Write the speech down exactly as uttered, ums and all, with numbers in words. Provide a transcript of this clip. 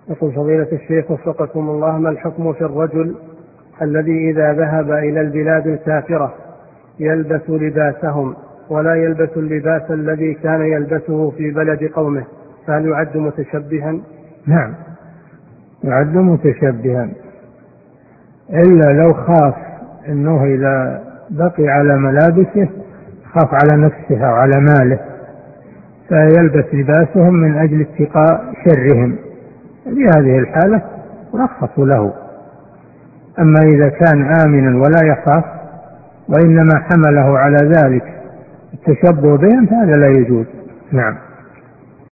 يقول فضيلة الشيخ وفقكم الله، ما الحكم في الرجل الذي إذا ذهب إلى البلاد الكافرة يلبس لباسهم ولا يلبس اللباس الذي كان يلبسه في بلد قومه، فهل يعد متشبها؟ نعم يعد متشبها، إلا لو خاف أنه إذا بقي على ملابسه خاف على نفسه أو على ماله فيلبس لباسهم من أجل اتقاء شرهم، في هذه الحالة رخص له. أما إذا كان آمنا ولا يخاف وإنما حمله على ذلك التشبه بهم فهذا لا يجوز. نعم.